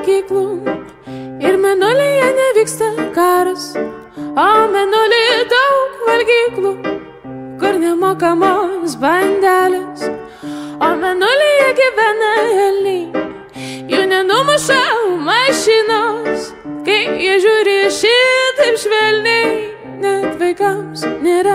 mokyklų ir mėnulyje nevyksta karas, o mėnulyje daug valgyklų, kur nemokamos bandelės, o mėnulyje gyvena elniai, jų nenumuša mašinos, kai jie žiūri šitaip švelniai, net vaikams nėra